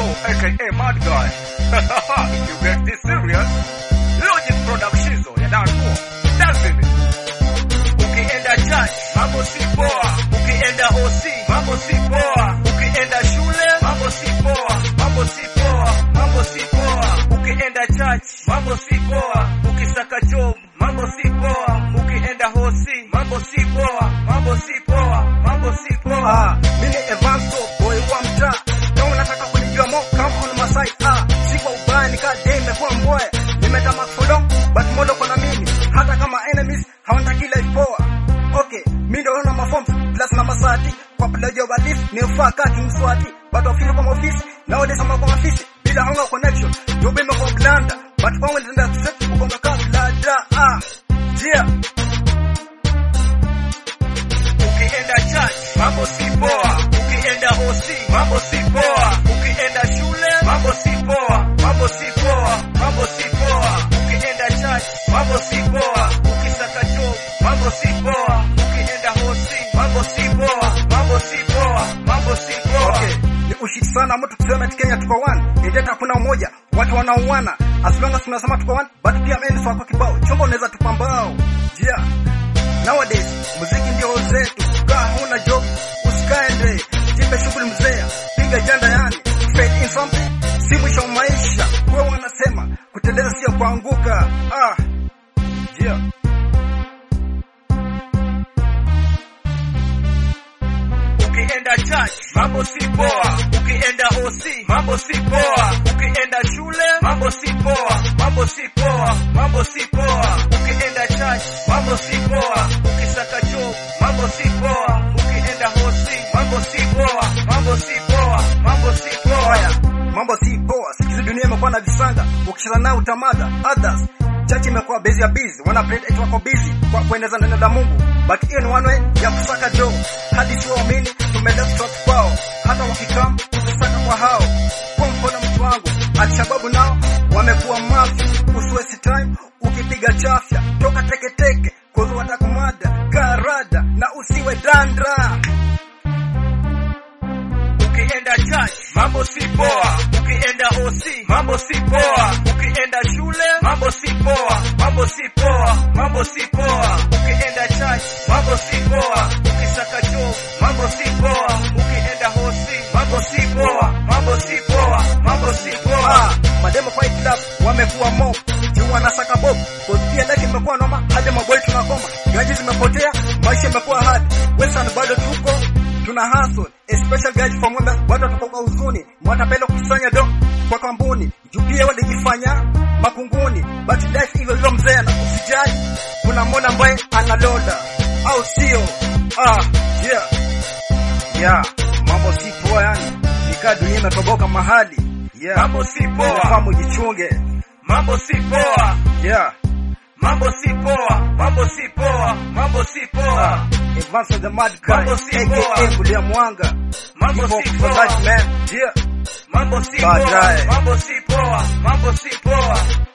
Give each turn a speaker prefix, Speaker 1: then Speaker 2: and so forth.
Speaker 1: Vanso, aka Mad Guy. You get this serious? Logic Productions ya Darko. That's it. Ukienda church, mambo si poa. Ukienda OC, mambo si poa. Ukienda shule, mambo si poa. Mambo si poa, mambo si poa. Ukienda church, mambo si poa. Ukisaka job, mambo si poa. Ukienda OC, mambo si poa. Mambo si poa, mambo si poa.
Speaker 2: Mimi Evanso, boy wa mtaa. Kama unataka kunijua mo, come on my side. Siko ubaya nikadai nimekuwa mboya. Nimetama follow, but modo kwa na mimi. Hata kama enemies, hawataki life poa. Okay, mimi ndio naona maforms plus na masati. Kwa pledge of list, ni ufaka king swati. But ofisi kwa ofisi, nowadays I'm kwa ofisi. Bila honga connection, job imekuwa blanda. But kwa wewe ndio step ukonga kabla da. Yeah.
Speaker 1: Ukienda church, mambo si poa. Ukienda OC, mambo si poa. Ukienda shule, mambo si poa. Mambo si poa, mambo si poa. Ukienda church, mambo si poa. Ukisaka job, mambo si poa. Ukienda OC, mambo si poa. Mambo si poa, mambo si poa.
Speaker 2: Okay, ni ushiki sana mtu tuseme Kenya tuko one. Ndeta kuna umoja, watu wanauana. As long as tunasema tuko one, but pia mimi wako kibao. Chombo unaweza tupambao. Yeah. Nowadays, muziki ndio zetu. Kaa huna job, usikaende. Jipe shughuli mzee. Piga janda yani. Faith in something. Si mwisho maisha. Wewe wanasema kuteleza sio kuanguka. Yeah.
Speaker 1: Ukienda church, mambo si poa. Ukienda OC, mambo si poa. Ukienda shule, mambo si poa. Mambo si poa, mambo si poa. Ukienda church, mambo si poa. Ukisaka job, mambo si poa. Ukienda OC, mambo si poa. Mambo si poa, mambo si poa.
Speaker 2: Mambo si poa. Sikizi dunia imekuwa na visanga. Ukishana nao utamada. Others church imekuwa busy ya busy. Wana pray eti wako busy kwa kueneza neno la Mungu. But hiyo ni one way ya kusaka job. Hadi sio waamini tumeenda stop kwao. Hata wakikam kusaka kwa hao. Kwa mfano mtu wangu Al-Shababu nao wamekuwa mafi. Usiwaste time ukipiga chafya. Toka teke teke kozo watakumada. Karada na usiwe dandra.
Speaker 1: Ukienda church, mambo si poa. Ukienda OC, mambo si poa. Ukienda shule, mambo si poa. Mambo si poa, mambo si poa. Ukienda church, mambo si poa. Ukisaka job, mambo si poa. Ukienda OC, mambo si poa. Mambo si poa, mambo si poa.
Speaker 2: Mademo fight club wamekuwa mob. Juu wanasaka bob. Pia life imekuwa noma. Hadi maboy tunakoma. Gaji zimepotea, maisha imekuwa hard. Western bado tuko tuna hustle, especially guys from women, watu watoka uzuni, mwatapenda kusanya do kwa kampuni, jupia walijifanya makunguni, but life hivyo hivyo mzee na usijali, kuna mwana ambaye analoda, au sio? Yeah, mambo si poa yani, nikaa dunia imetoboka mahali, yeah,
Speaker 1: mambo si poa,
Speaker 2: fahamu jichunge,
Speaker 1: mambo si poa,
Speaker 2: yeah,
Speaker 1: mambo si poa, mambo si poa, mambo si poa.
Speaker 2: Evanso the Mad Guy,
Speaker 1: aka
Speaker 2: Kulia Mwanga,
Speaker 1: mambo si poa,
Speaker 2: man, yeah,
Speaker 1: mambo si poa, mambo si poa, mambo si poa.